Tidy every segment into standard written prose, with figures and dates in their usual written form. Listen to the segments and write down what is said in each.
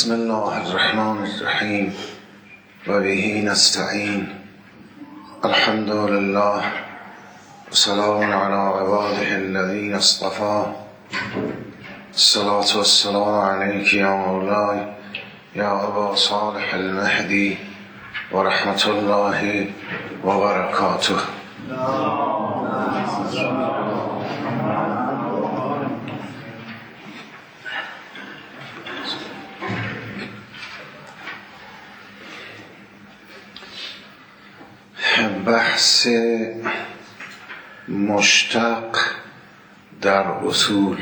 بسم الله الرحمن الرحیم و به نستعین. الحمد لله و سلام علی عباده الذین اصطفی. الصلاة والسلام علیک یا مولای یا ابا صالح المهدی و رحمت الله و برکاته. بحث مشتق در اصول.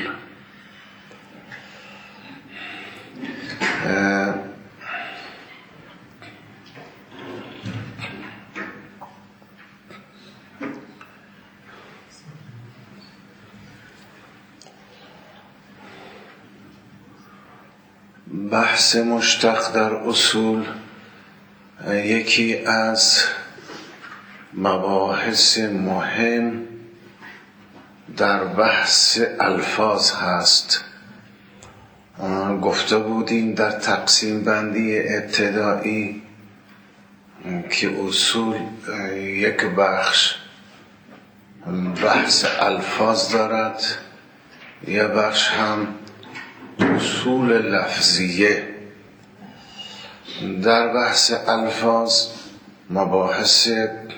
بحث مشتق در اصول یکی از مباحث مهم در بحث الفاظ هست. گفته بودیم در تقسیم بندی ابتدایی که اصول یک بخش بحث الفاظ دارد، یک بخش هم اصول لفظیه. در بحث الفاظ مباحث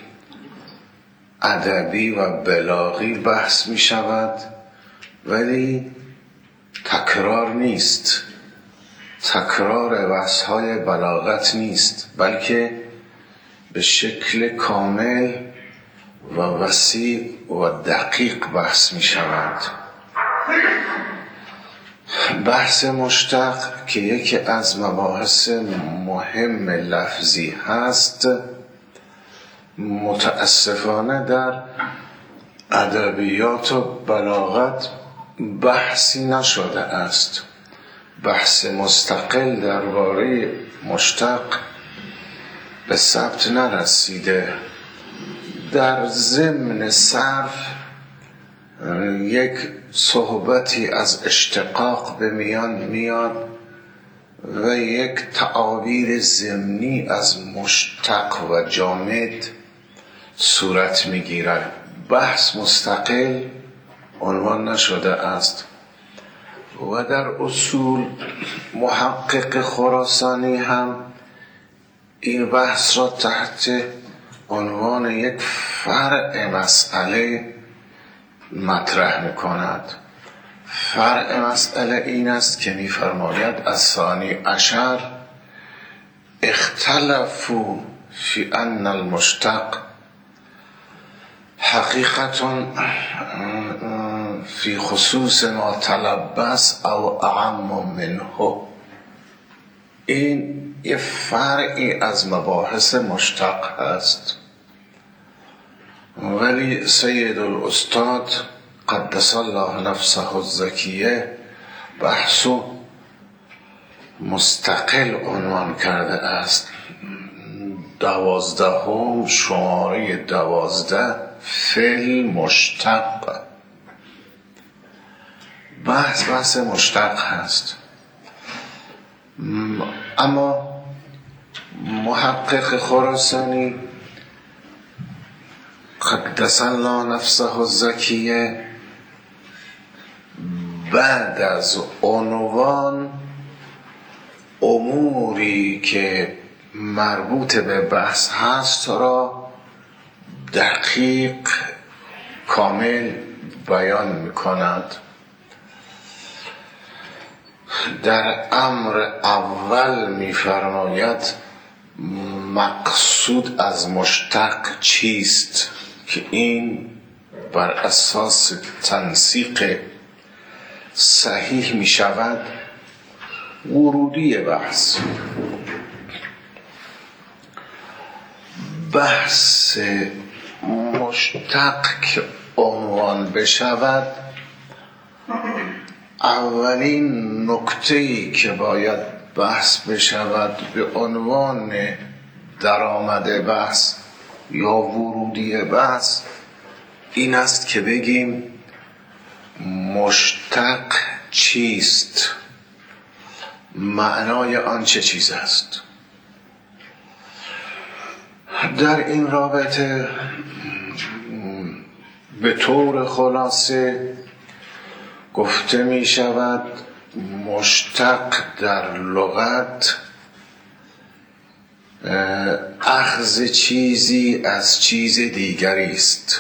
ادبی و بلاغی بحث می شود، ولی تکرار نیست، تکرار بحث های بلاغت نیست، بلکه به شکل کامل و وسیع و دقیق بحث می شود. بحث مشتق که یکی از مباحث مهم لفظی هست، متاسفانه در ادبیات و بلاغت بحثی نشده است. بحث مستقل درباره مشتق به ثبت نرسیده. در ضمن صرف یک صحبتی از اشتقاق به میان میاد و یک تعابیر ضمنی از مشتق و جامد صورت میگیرد. بحث مستقل عنوان نشده است. و در اصول محقق خراسانی هم این بحث را تحت عنوان یک فرع مسئله مطرح میکند. فرع مسئله این است که می‌فرماید الثانی عشر اختلفوا فی ان المشتق حقیقت فی خصوص ما تلبس او اعم منه. این یه فرعی از مباحث مشتق هست، ولی سید الاستاد قدس الله نفسه الزکیه بحثو مستقل عنوان کرده است. 12 شماره 12 فی مشتق. بحث مشتق هست. اما محقق خراسانی قدس الله نفسه الزکیه بعد از عنوان اموری که مربوط به بحث هست را دقیق کامل بیان می کند. در امر اول می فرماید مقصود از مشتق چیست، که این بر اساس تنسیق صحیح می شود ورودی بحث. بحث مشتق که عنوان بشود، اولین نکته‌ای که باید بحث بشود به عنوان درآمد بحث یا ورودی بحث این است که بگیم مشتق چیست؟ معنای آن چه چیز است. در این رابطه به طور خلاصه گفته می شود مشتق در لغت اخذ چیزی از چیز دیگری است.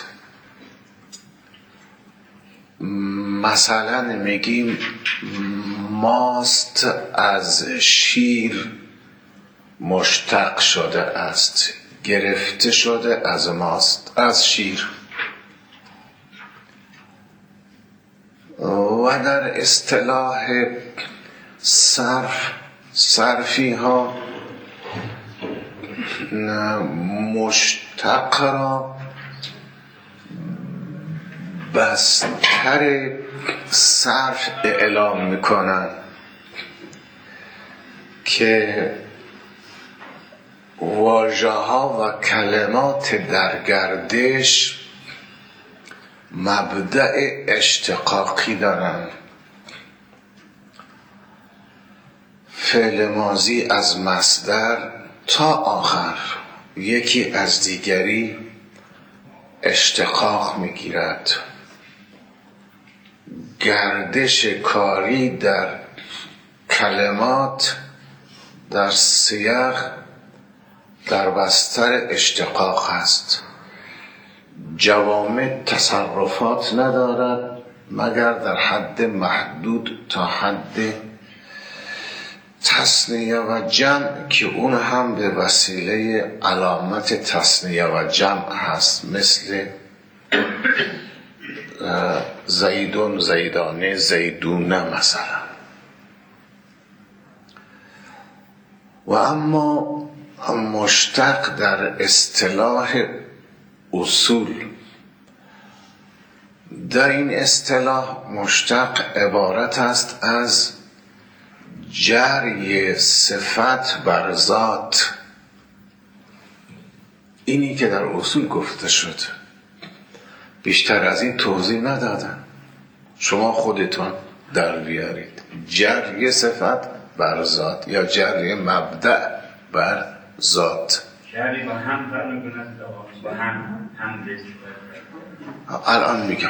مثلا میگیم ماست از شیر مشتق شده است، گرفته شده از ماست، از شیر. و در اصطلاح صرفی ها مشتق را بستر صرف اعلام میکنن که واژه ها و کلمات در گردش مبدأ اشتقاقی دارن. فعل ماضی از مصدر تا آخر یکی از دیگری اشتقاق میگیرد. گردش کاری در کلمات در سیاق در بستر اشتقاق است. جوامع تصرفات ندارد مگر در حد محدود تا حد تثنیه و جمع که اون هم به وسیله علامت تثنیه و جمع هست، مثل زیدون، زیدانه، زیدونه مثلا. و اما مشتق در اصطلاح اصول، در این اصطلاح مشتق عبارت است از جری صفت بر ذات. اینی که در اصول گفته شد، بیشتر از این توضیح ندادن، شما خودتون در بیارید. جری صفت بر ذات یا جری مبدأ بر ذات. جری با هم فرق کند، با هم الان میگم.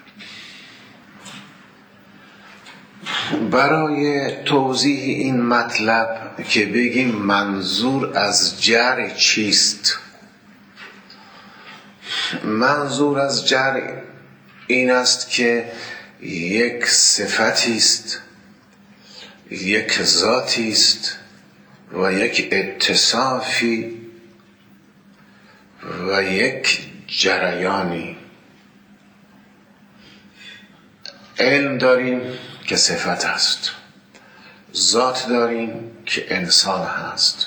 برای توضیح این مطلب که بگیم منظور از جر چیست، منظور از جر این است که یک صفتی است، یک ذاتی است و یک اتصافی و یک جریانی. علم داریم که صفت است، ذات داریم که انسان هست،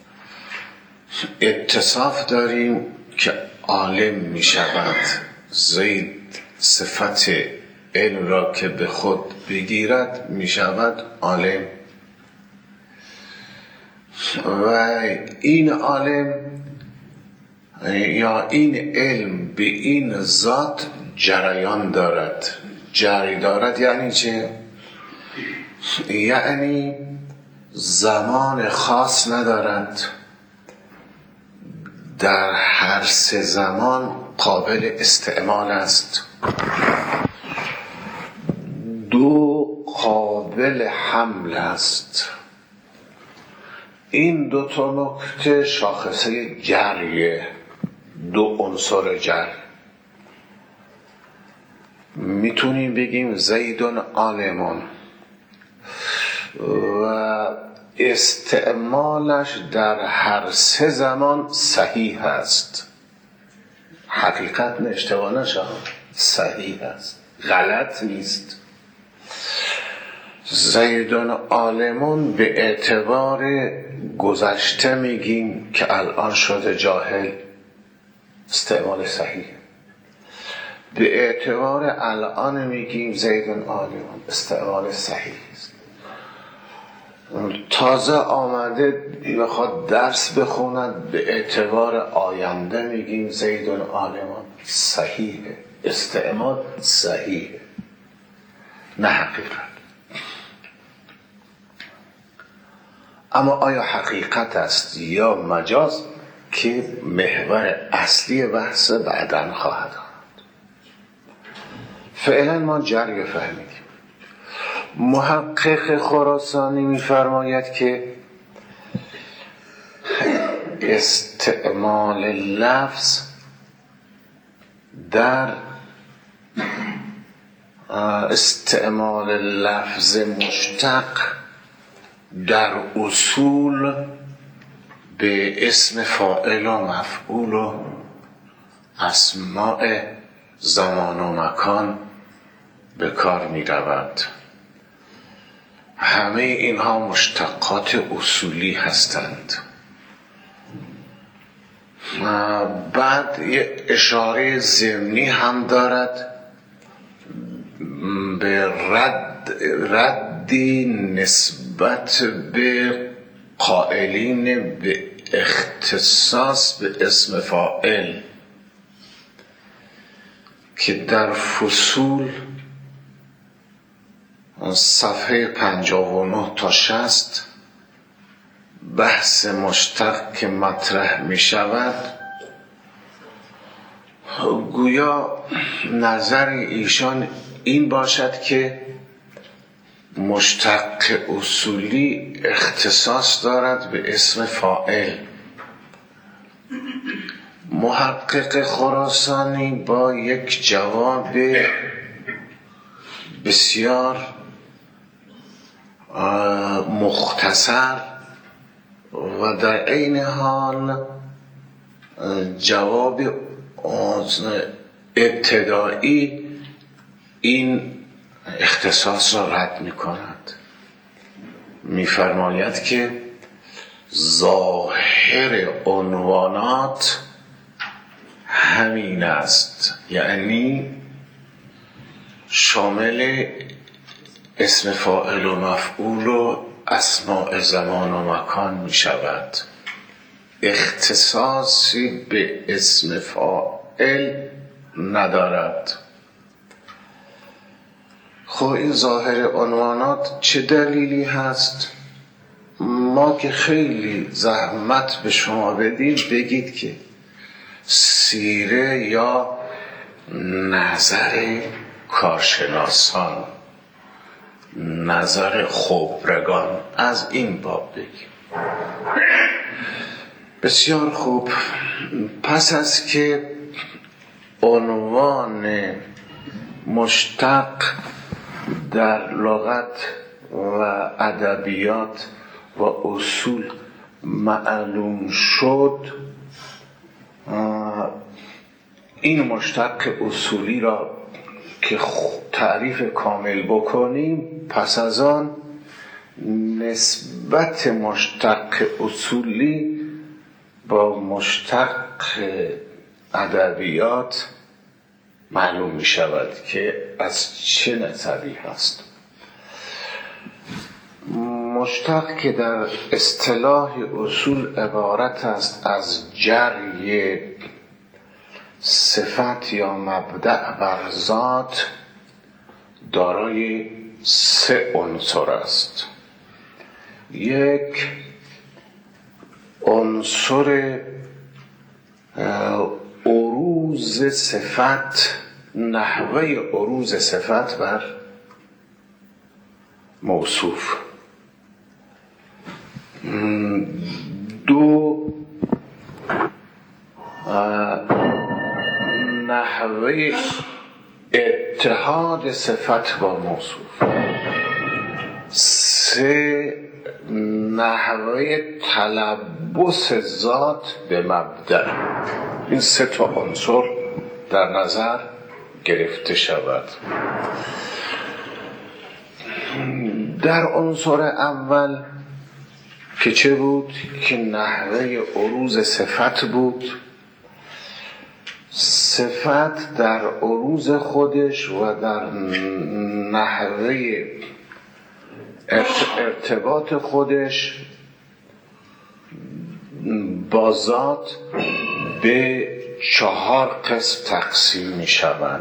اتصاف داریم که عالم می شود. زید صفت علم را که به خود بگیرد می شود عالم، و این عالم یا این علم به این ذات جریان دارد. جری دارد یعنی چه؟ یعنی زمان خاص ندارد، در هر سه زمان قابل استعمال است. دو قابل حمل است. این دو تا نکته شاخصه جریه، دو عنصر جر. میتونیم بگیم زیدون عالمون و استعمالش در هر سه زمان صحیح است. حقیقت نه، اشتباه نشه، صحیح است، غلط نیست. زیدون عالمون به اعتبار گذشته میگیم که الان شده جاهل، استعمال صحیح. به اعتبار الان میگیم زیدون عالمون، استعمال صحیح است. تازه آمده بخواد درس بخوند، به اعتبار آینده میگیم زیدون عالمون، صحیحه، استعمال صحیحه، نه حقیقت. اما آیا حقیقت است یا مجاز که محور اصلی بحث بعداً خواهد آمد. فعلا ما جری فهمیدیم. محقق خراسانی می‌فرماید که استعمال لفظ در استعمال لفظ مشتق در اصول به اسم فاعل و مفعول و اسماء زمان و مکان به کار می رود. همه اینها مشتقات اصولی هستند. بعد یه اشاره ضمنی هم دارد به ردی نسبت به قائلین به اختصاص به اسم فاعل که در فصول صفحه 59 تا 60 بحث مشتق که مطرح می شود، گویا نظر ایشان این باشد که مشتق اصولی اختصاص دارد به اسم فاعل. محقق خراسانی با یک جواب بسیار مختصر و در عین حال جواب ابتدایی این اختصاص را رد می کند. می فرماید که ظاهر عنوانات همین است، یعنی شامل اسم فاعل و مفعول و اسماء زمان و مکان می شود. اختصاصی به اسم فاعل ندارد. خب این ظاهر عنوانات چه دلیلی هست؟ ما که خیلی زحمت به شما بدیم بگید که سیره یا نظر کارشناسان، نظر خبرگان، از این باب بگیم. بسیار خوب. پس از که عنوان مشتق در لغت و ادبیات و اصول معلوم شد، این مشتق اصولی را که تعریف کامل بکنیم، پس از آن نسبت مشتق اصولی با مشتق ادبیات معلوم می شود که از چه نظری هست. مشتق که در اصطلاح اصول عبارت است از جری صفت یا مبدأ بر ذات، دارای 3 عنصر است. یک، عنصر عروض صفت، نحوه عروض صفت بر موصوف. 2، نحوه اتحاد صفت با موصوف. 3، نحوه تلبس ذات به مبدأ. این 3 تا عنصر در نظر گرفته شود. در عنصر اول که چه بود؟ که نحوه عروض صفت بود. صفت در عروض خودش و در نحوه ارتباط خودش با ذات به 4 قسم تقسیم می شود.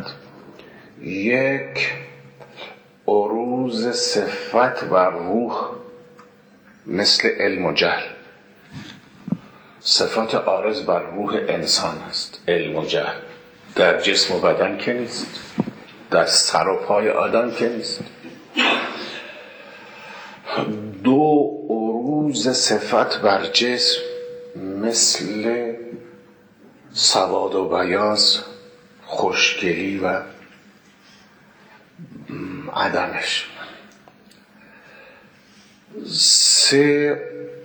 1، عروض صفت بر روح مثل علم و جهل. صفات عارض بر روح انسان است. علم و جهل در جسم و بدن که نیست، در سر و پای آدم که نیست. دو عروض صفت بر جسم مثل سواد و بیاض، خوشگلی و عدمش. سه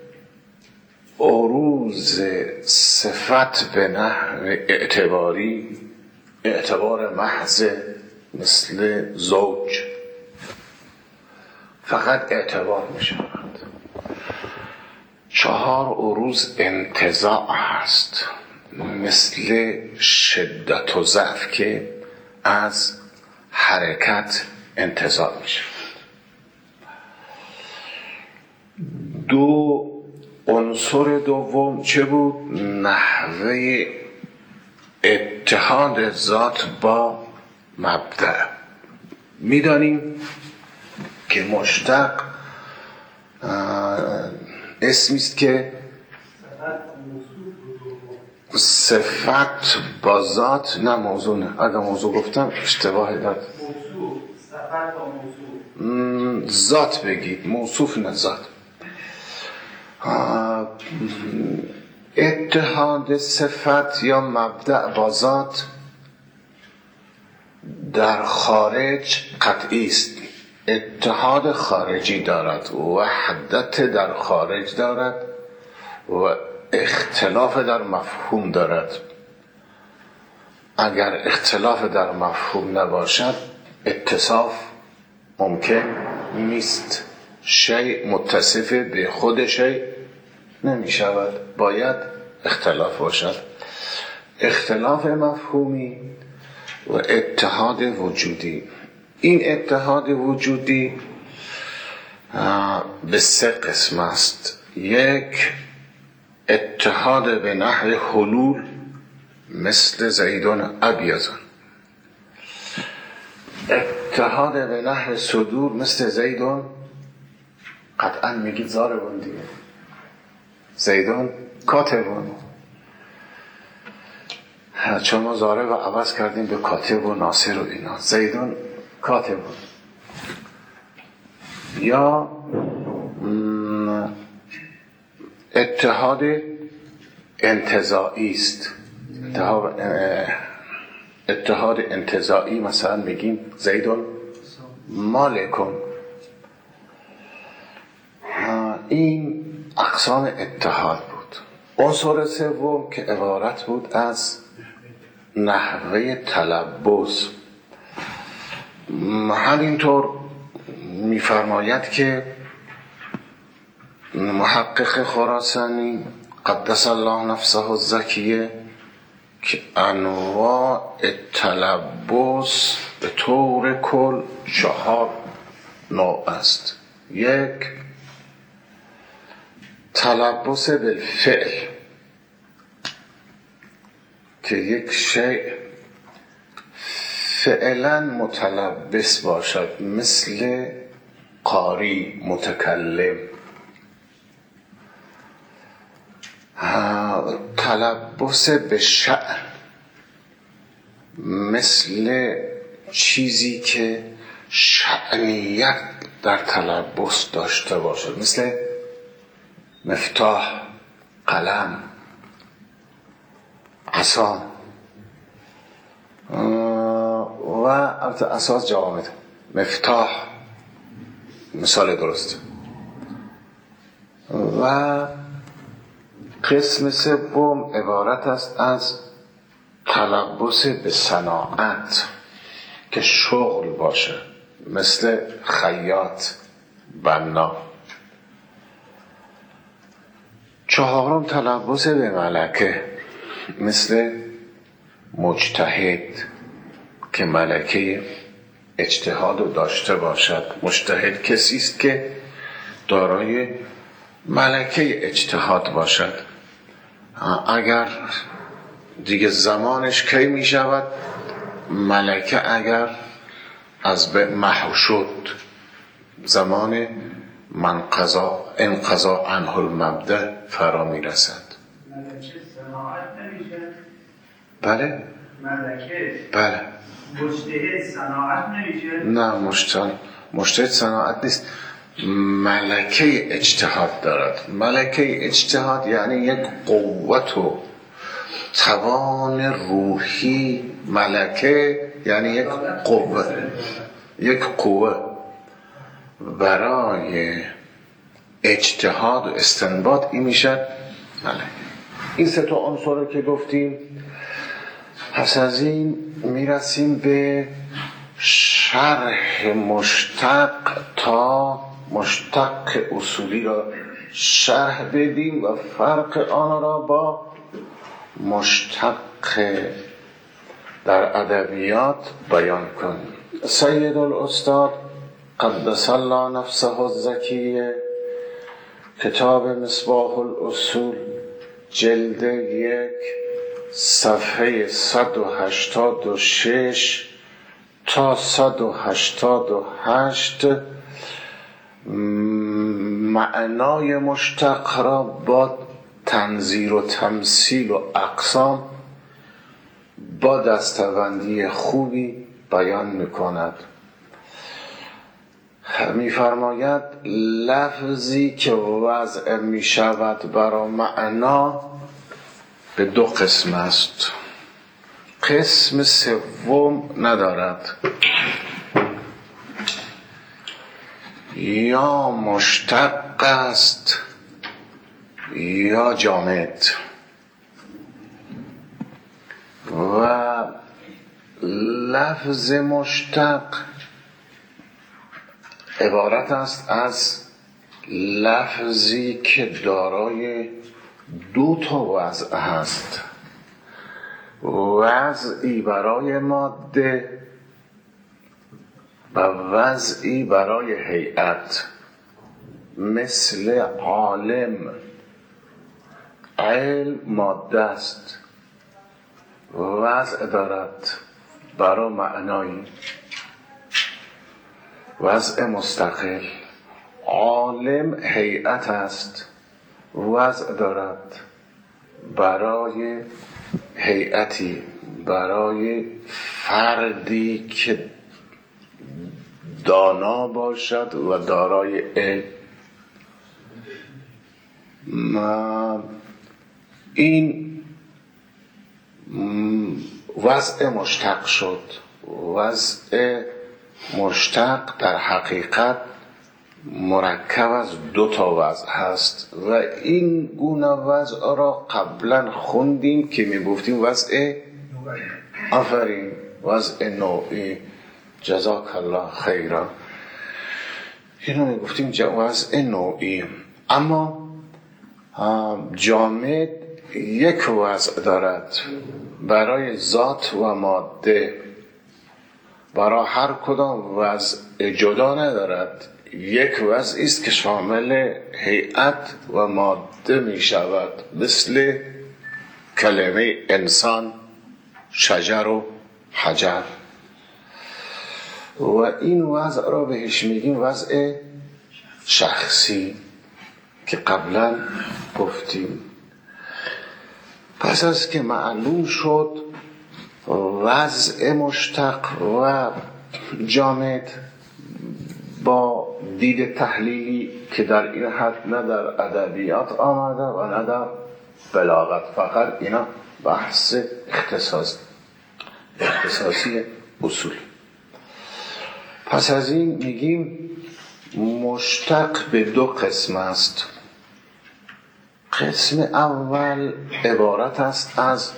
عروض صفت به نحو اعتباری، اعتبار محض، مثل زوج، فقط اعتبار می شود. 4 عروض انتزاع هست، مثل شدت و ضعف که از حرکت انتزاع می شود. 2 عنصر دوم چه بود؟ نحوه اتحاد ذات با مبدأ. میدانیم که مشتق اسمی است که صفت با ذات، نه موضوع نه، اگر موضوع گفتم اشتباه داد. ذات بگید، موصوف نه ذات. اتحاد صفت یا مبدأ با ذات در خارج قطعی است. اتحاد خارجی دارد، وحدت در خارج دارد و اختلاف در مفهوم دارد. اگر اختلاف در مفهوم نباشد اتصاف ممکن نیست. شیء متصف به خود شیء نمی شود، باید اختلاف باشد. اختلاف مفهومی و اتحاد وجودی. این اتحاد وجودی به 3 قسم است. 1 اتحاد به نحو حلول، مثل زیدون ابیض. اتحاد به نحو صدور، مثل زیدون، قطعا میگید زاربون دیگه، زیدون کاتبون، چون ما زاره و عوض کردیم به کاتب و ناصر و اینا. زیدون کاتبون. یا اتحاد انتزاعی است. اتحاد انتزاعی، مثلا میگیم زیدون مالکون. این اقسام اتحاد بود. عنصر سوم که عبارت بود از نحوه تلبس. همینطور میفرماید که محقق خراسانی قدس الله نفسه الزکیه که انواع تلبس به طور کل 4 نوع است. 1 تلبس بالفعل، که یک شیء فعلا متلبس باشد، مثل قاری، متکلم. تلبس به شأن، مثل چیزی که شأنیت در تلبس داشته باشد، مثل مفتاح، قلم، عصا و اساس جوامد. مفتاح مثال درست. و قسم سوم عبارت است از تلبس به صناعت، که شغل باشه، مثل خیاط، بنا. 4 تلبس به ملکه، مثل مجتهد، که ملکه اجتهاد رو داشته باشد. مجتهد کسی است که دارای ملکه اجتهاد باشد. اگر دیگه زمانش کی می شود؟ ملکه اگر از محو شد، زمان انقضا عنه المبدأ فرا میرسد. ملکه صناعت نمیشه؟ بله؟ ملکه بله. مجتهد صناعت نمیشه؟ نه، مجتهد صناعت نیست، ملکه اجتهاد دارد. ملکه اجتهاد یعنی یک قوت و توان روحی. ملکه یعنی یک قوه برای اجتهاد و استنباط. این میشه ملکه. این سه تا عنصر که گفتیم. پس از این میرسیم به شرح مشتق تا مشتق اصولی را شرح بدیم و فرق آن را با مشتق در ادبیات بیان کنیم. سید الاستاد قدس الله نفسه الزکیه، کتاب مصباح الاصول، جلد 1، صفحه 186 تا 188 معنای مشتق را با تنظیر و تمثیل و اقسام با دسته‌بندی خوبی بیان می‌کند. می‌فرماید لفظی که وضع می‌شود برای معنا به 2 قسم است. قسم سوم ندارد. یا مشتق است یا جامد. و لفظ مشتق عبارت است از لفظی که دارای 2 تا وضع هست. وضعی برای ماده و وضعی برای هیئت. مثل عالم، علم ماده است، وضع دارد برای معنایی، وضع مستقل. عالم هیئت است، وضع دارد برای هیئتی، برای فردی که دانا باشد و دارای علم. این وضع مشتق شد. وضع مشتق در حقیقت مرکب از 2 تا وضع هست و این گونه وضع را قبلا خوندیم که میگفتیم وضع آفرین، وضع نوعی. جزاک الله خیرا. اینو میگفتیم وضع نوعی. اما جامد یک وضع دارد برای ذات و ماده. برای هر کدام وضع جدا ندارد. یک وضعی است که شامل هیئت و ماده می شود، مثل کلمه انسان، شجر و حجر. و این وضع را بهش میگیم وضع شخصی که قبلا گفتیم. پس از که معلوم شد وضع مشتق و جامد با دید تحلیلی که در این حد نه در ادبیات آمده و نه در بلاغت، فقط اینا بحث اختصاصی اصول. پس از این میگیم مشتق به 2 قسم است. قسم اول عبارت است از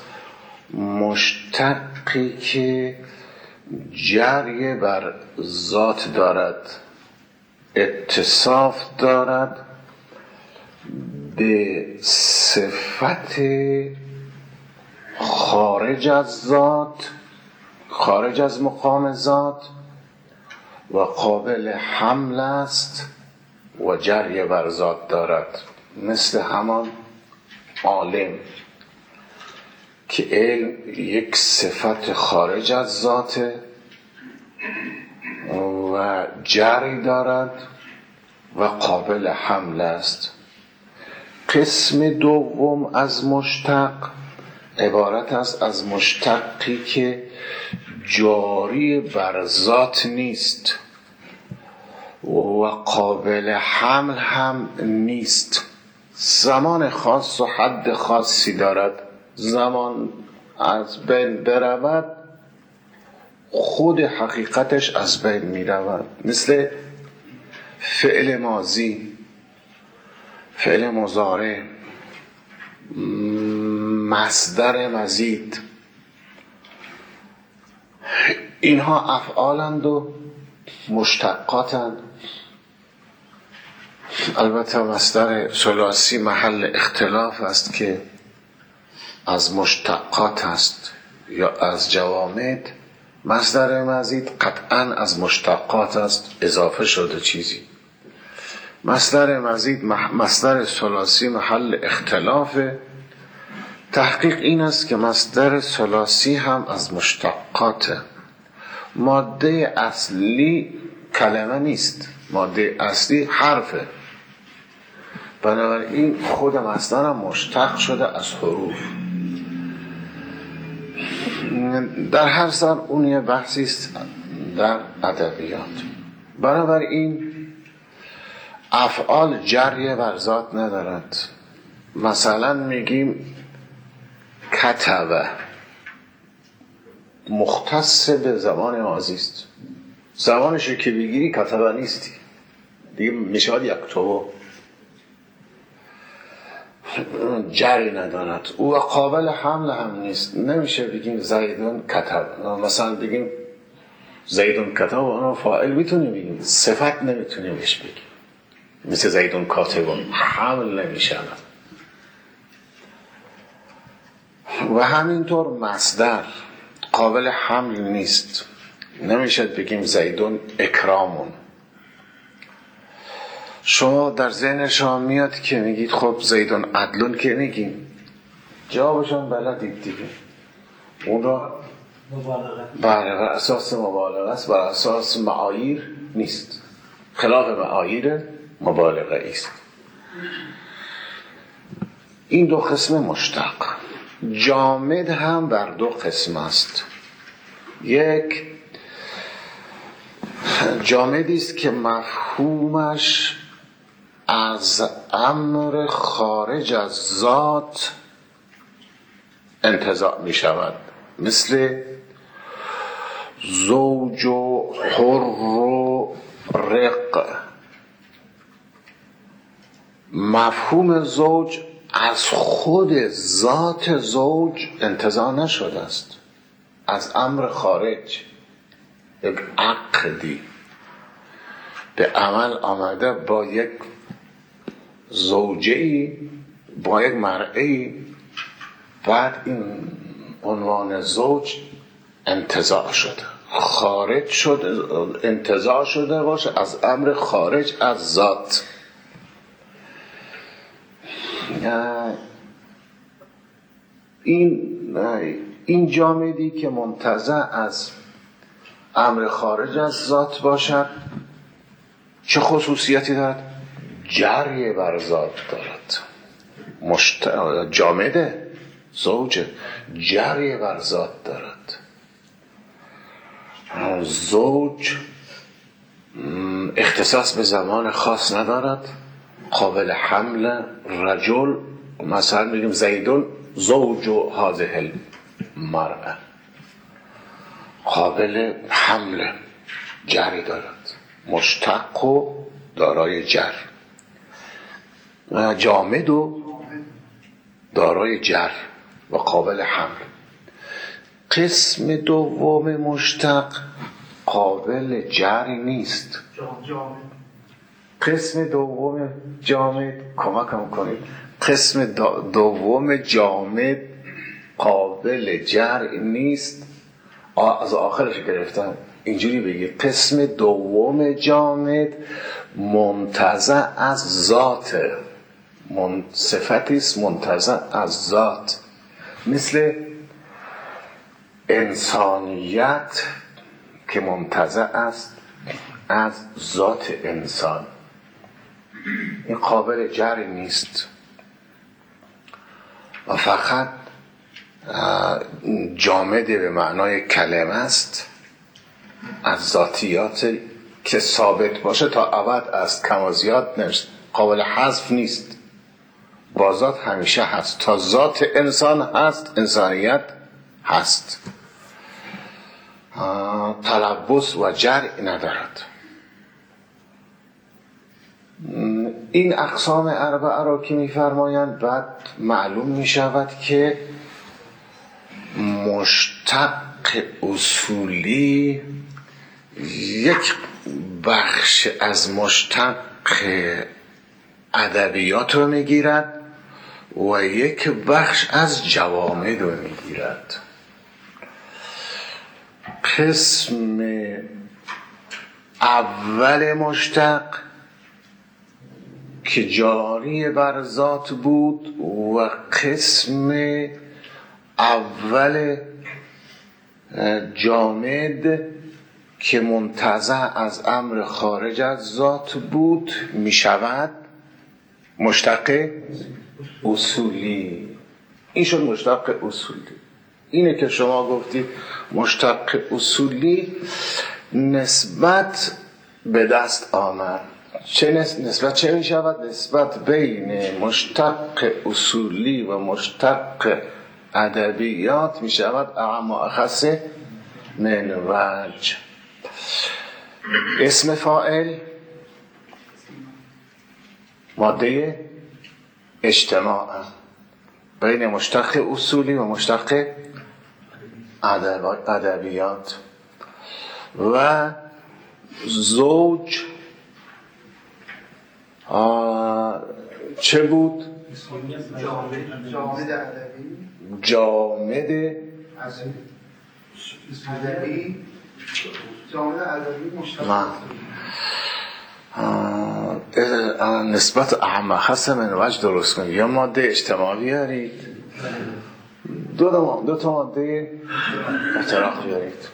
مشتقی که جری بر ذات دارد، اتصاف دارد به صفت خارج از ذات، خارج از مقام ذات و قابل حمل است و جری بر ذات دارد. مثل همان عالم که علم یک صفت خارج از ذاته و جری دارد و قابل حمل است. قسم دوم از مشتق عبارت است از مشتقی که جاری بر ذات نیست و قابل حمل هم نیست. زمان خاص و حد خاصی دارد. زمان از بین برود خود حقیقتش از بین می رود. مثل فعل ماضی، فعل مضارع، مصدر مزید، اینها افعالند و مشتقاتند. البته مصدر ثلاثی محل اختلاف است که از مشتقات است یا از جوامد. مصدر مزید قطعا از مشتقات است، اضافه شده چیزی. مصدر مزید مصدر ثلاثی محل اختلاف. تحقیق این است که مصدر ثلاثی هم از مشتقاته. ماده اصلی کلمه نیست، ماده اصلی حرفه. بنابراین خود مصدر هم مشتق شده از حروف. در هر سال اون یه بحثی است در ادبیات. بنابراین افعال جری بر ذات ندارد. مثلا میگیم کتبه، مختص به زمان ماضی است. زمانش رو که بگیری کتبه نیستی دیگه، میشود یکتبه، جری ندارد. او قابل حمل هم نیست. نمیشه بگیم زیدون کتب، مثلا بگیم زیدون کتب و اونو فاعل میتونیم بگیم، صفت نمیتونیم بهش بگیم. مثل زیدون کاتبون حمل نمیشود. و همینطور مصدر قابل حمل نیست. نمیشه بگیم زیدون اکرامون. شما در ذهن شما میاد که میگید خب زیدون عدلون که نگیم، جوابشون بلدید دیگه. اون را بر اساس مبالغه است، بر اساس معایر نیست، خلاف معایر مبالغه است. این دو قسم مشتق. جامد هم بر دو قسم است. یک جامدی است که مفهومش از امر خارج از ذات انتزاع می شود، مثل زوج و حر و رق. مفهوم زوج از خود ذات زوج انتزاع نشده است، از امر خارج، یک عقدی به عمل آمده با یک زوجه‌ای، با یک مرئی، بعد این عنوان زوج انتزاع شده، خارج شده، انتزاع شده باشه از امر خارج از ذات. این جامدی که منتزع از امر خارج از ذات باشد چه خصوصیتی دارد؟ جری بر ذات دارد. جامده زوجه، جری بر ذات دارد. زوج اختصاص به زمان خاص ندارد، قابل حمل. رجل، مثلا میگیم زیدون زوج هذه المرأة، قابل حمل، جری دارد، مشتق و دارای جر. جامد و دارای جر و قابل حمل. قسم دوم مشتق قابل جر نیست. قسم دوم جامد، کمکم کنید، قسم دوم جامد قابل جر نیست. از آخرش گرفتم، اینجوری بگید قسم دوم جامد منتزع از ذات، صفتی است منتزع از ذات، مثل انسانیت که منتزع است از ذات انسان. این قابل جری نیست و فقط جامد به معنای کلمه است، از ذاتیات که ثابت باشه تا ابد است، کم و زیاد نیست، قابل حذف نیست، با ذات همیشه هست، تا ذات انسان هست انسانیت هست، تلبس و جرع ندارد. این اقسام اربعه را که می‌فرمایند بعد معلوم می‌شود که مشتق اصولی یک بخش از مشتق ادبیات رو میگیرد و یک بخش از جوامد رو میگیرد. قسم اول مشتق که جاری بر ذات بود و قسم اول جامد که منتزع از امر خارج از ذات بود می شود مشتق اصولی. این شد مشتق اصولی. اینه که شما گفتید مشتق اصولی نسبت به دست آمد. نسبت چه می شود؟ نسبت بین مشتق اصولی و مشتق ادبیات می شود اعم و اخص من وجه. اسم فاعل ماده اجتماع بین مشتق اصولی و مشتق ادبیات. و زوج چه بود؟ جامد ادبی، جامد ادبی، جامد ادبی مشتق. نسبت اعم خاص من وجه درست کنید. یا ماده اجتماعی بیارید، دو تا ماده افتراق بیارید.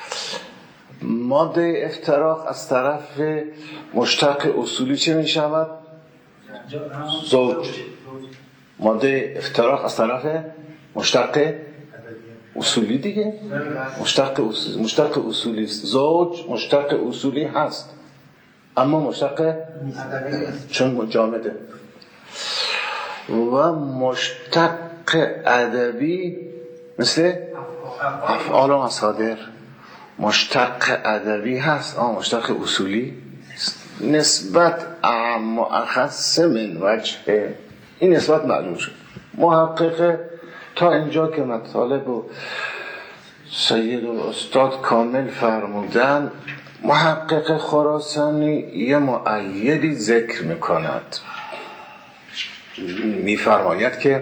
ماده افتراق از طرف مشتق اصولی چه می شود؟ زوج. ماده افتراق از طرف مشتق اصولی دیگه، مشتق اصولی است. زوج مشتق اصولی هست اما مشتق چون جامده. و مشتق ادبی مثل افعال و مصادر مشتق ادبی هست اما مشتق اصولی نسبت اعم و اخص من وجه. این نسبت معلوم شد. محقق تا اینجا که مطالب و سید الاستاد کامل فرمودن، محقق خراسانی یه مؤیدی ذکر میکند، میفرماید که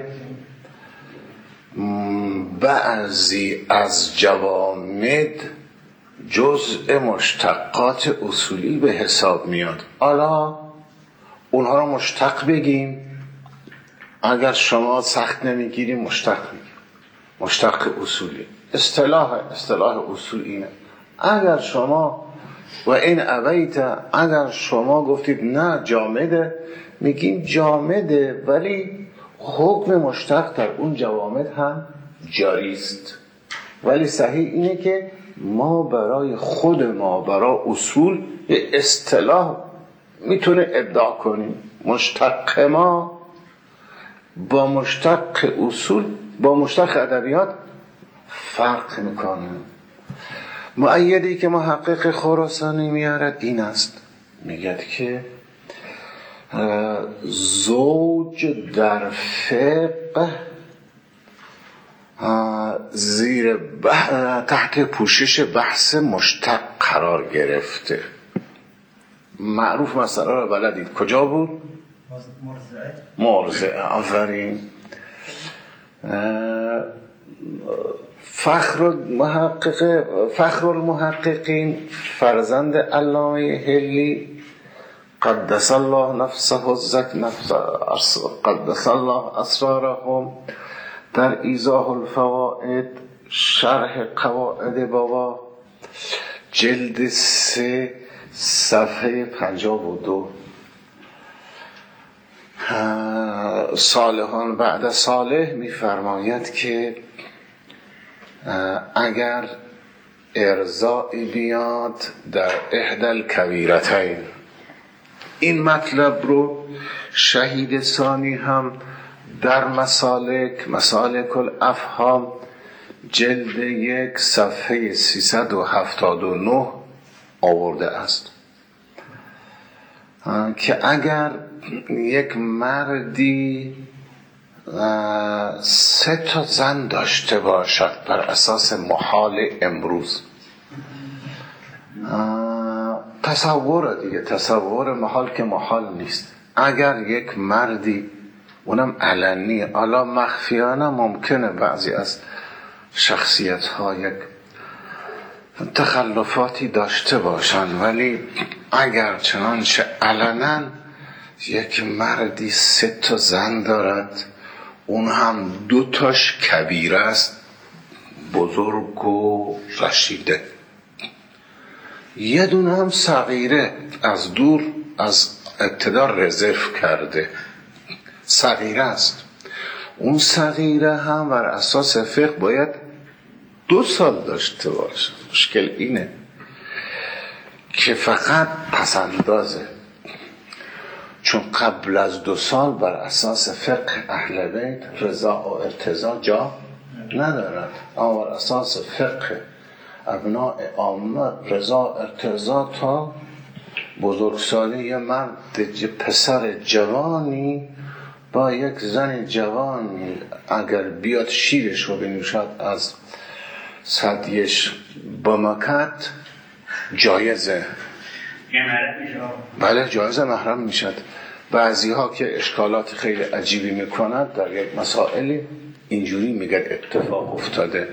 بعضی از جوامد جزء مشتقات اصولی به حساب میاد. حالا اونها را مشتق بگیم، اگر شما سخت نمیگیری مشتق میگیم، مشتق اصولی. اصطلاح اصول اینه. اگر شما و این ابیت، اگر شما گفتید نه جامده، میگیم جامده ولی حکم مشتق در اون جوامد هم جاری است. ولی صحیح اینه که ما برای خود ما برای اصول یه اصطلاح میتونه ابداع کنیم. مشتق ما با مشتق اصول با مشتق ادبیات فرق میکنه. مؤیدی که محقق خراسانی میارد این است، میگه که زوج در فقه زیر تحت پوشش بحث مشتق قرار گرفته. معروف مسئله را بلدید. کجا بود؟ مرزعه. آفرین. فخر المحققین فرزند علامه حلی قدس الله نفسه قدس الله اسرارهم در ایضاح الفوائد شرح قواعد بابا جلد 3 صفحه 52 صالحان بعد صالح می‌فرماید که اگر ارضاعی بیاد در احدی الکبیرتین، این مطلب رو شهید ثانی هم در مسالک الافهام جلد 1 صفحه 379 آورده است که اگر یک مردی 3 تا زن داشته باشد بر اساس محال امروز، تصور محال که محال نیست، اگر یک مردی اونم علنی، حالا مخفیانه ممکنه بعضی از شخصیت ها یک تخلفاتی داشته باشن، ولی اگر چنانچه علنا یک مردی 3 تا زن دارد، اون هم 2 تاش کبیره است، بزرگ و رشیده، یه دونه هم صغیره، از دور از ابتدا رزرو کرده، صغیره است، اون صغیره هم بر اساس فقه باید 2 سال داشته باشه. مشکل اینه که فقط پسندازه، چون قبل از 2 سال بر اساس فقه اهل بیت رضا و ارتضا جا ندارد، اما بر اساس فقه ابناء عامه رضا ارتضا تا بزرگسالی یه مرد پسر جوانی با یک زن جوانی اگر بیاد شیرش رو بنوشد از ثدیش بمکد جایزه، بله جایزه محرم میشد. بعضی ها که اشکالات خیلی عجیبی میکنند در یک مسائلی اینجوری میگن اتفاق افتاده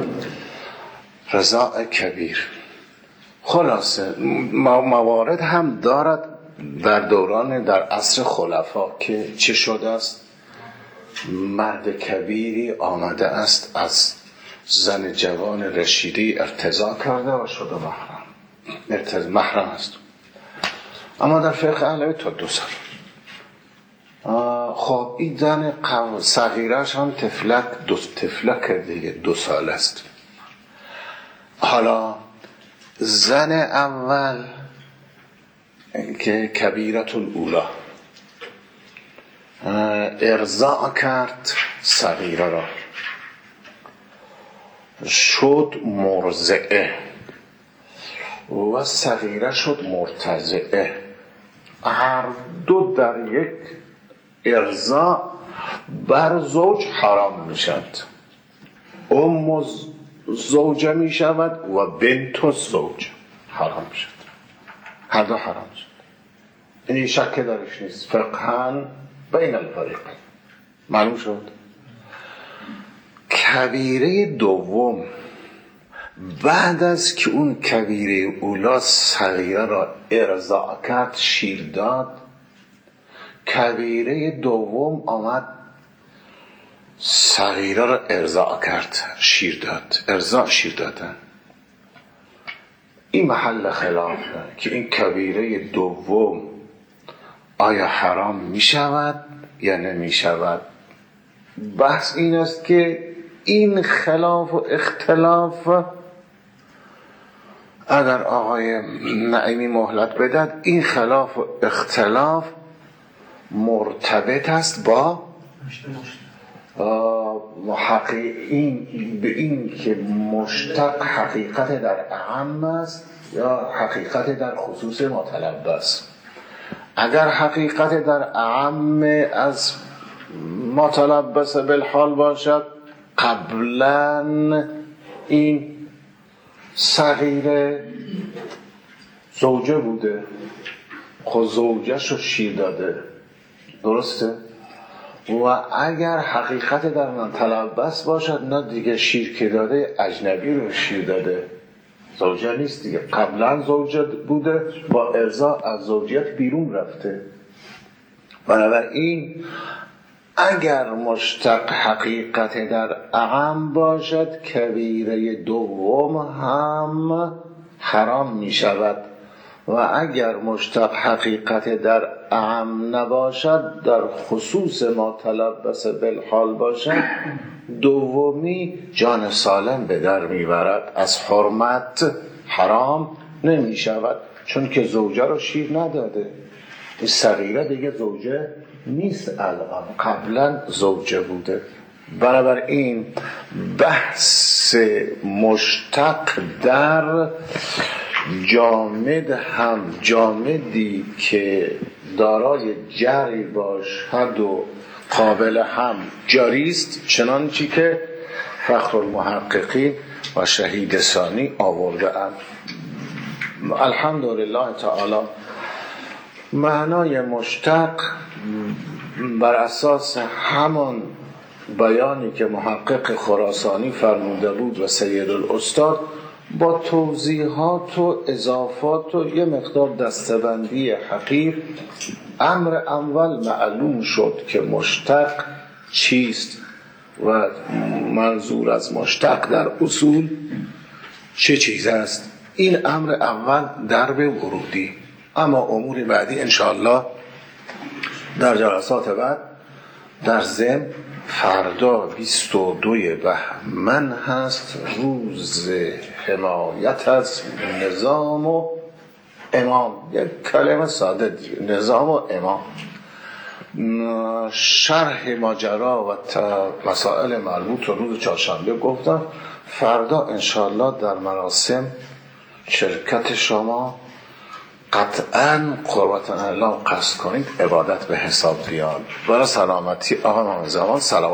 رضا کبیر. خلاصه موارد هم دارد در عصر خلفا که چه شده است، مرد کبیری آمده است از زن جوان رشیدی ارتضا کرده و شده محرم است، اما در فقه اهل بیت تا 2 سال. خب این زن صغیرش هم تفلک دیگه 2 سال است. حالا زن اول که کبیرت الاولا ارضاع کرد صغیره را، شد مرضعه و صغیره شد مرتضعه، هر دو در یک ارضاع بر زوج حرام میشد. زوجه می شود و بنت زوج حرام شد، هر دو حرام شد. این شک درش نیست، فقهاً بین الفریقین معلوم شد. کبیره دوم بعد از که اون کبیره اولا صغیره را ارضاع کرد، شیر داد، کبیره دوم آمد صغیره را ارضاع کرد، شیر داد، ارضاع شیر دادن. این محل خلافه که این کبیره دوم آیا حرام می شود یا نمی شود. بحث این است که این خلاف و اختلاف اگر آقای نعیمی مهلت بدهد، این خلاف و اختلاف مرتبط است با به این که مشتق حقیقت در اعم است یا حقیقت در خصوص متلبس. اگر حقیقت در اعم از متلبس بالحال باشد، قبلا این صغیره زوجه بوده، خود زوجهش رو شیر داده، درسته؟ و اگر حقیقت در متلبس باشد، نه دیگه شیر که داده اجنبی رو شیر داده، زوجه نیست دیگه، قبلا زوجه بوده، با ارضاء از زوجیت بیرون رفته. بنابراین اگر مشتق حقیقت در اعم باشد، کبیره دوم هم حرام می شود و اگر مشتق حقیقت در اعم نباشد، در خصوص ما تلبس بالحال باشد، دومی جان سالم به در میبرد، از حرمت حرام نمی شود، چون که زوجه رو شیر نداده. این صغیره دیگه زوجه نیست، الان قبلا زوجه بوده. بنابراین بحث مشتق در جامد هم جامدی که دارای جری باشد و قابل هم جاری است، چنانچه که فخر المحققین و شهید ثانی آورده اند. الحمدلله تعالی معنای مشتق بر اساس همان بیانی که محقق خراسانی فرموده بود و سید الاستاد، با توضیحات و اضافات و یه مقدار دستبندی حقیر، امر اول معلوم شد که مشتق چیست و منظور از مشتق در اصول چه چیز است. این امر اول درب ورودی. اما امور بعدی انشاءالله در جلسات بعد در ضمن. فردا 22 بهمن هست، روز حمایت از نظام و امام. یک کلمه ساده دیگه، نظام و امام. شرح ماجرا و مسائل مربوط رو روز چهارشنبه گفتم. فردا انشاءالله در مراسم شرکت شما قطعاً قربت الله قصد کنید، عبادت به حساب بیاد. برای سلامتی آقا محمد زمان سلام.